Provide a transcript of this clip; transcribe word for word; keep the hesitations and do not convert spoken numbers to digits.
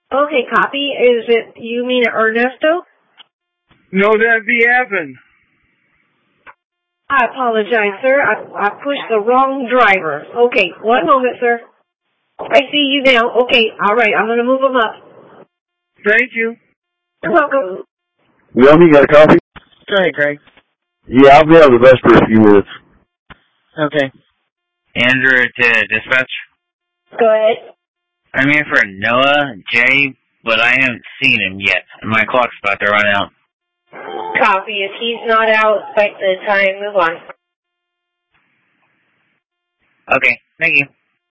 Okay, copy. Is it, you mean Ernesto? No, that'd be Evan. I apologize, sir. I, I pushed the wrong driver. Okay, one moment, sir. I see you now. Okay, all right. I'm going to move them up. Thank you. You're welcome. Wilmy, you got a coffee? Go ahead, Craig. Yeah, I'll be out of the bus for a few minutes. Okay. Andrew to dispatch. Go ahead. I'm here for Noah J, but I haven't seen him yet. My clock's about to run out. Copy. If he's not out by the time, move on. Okay, thank you.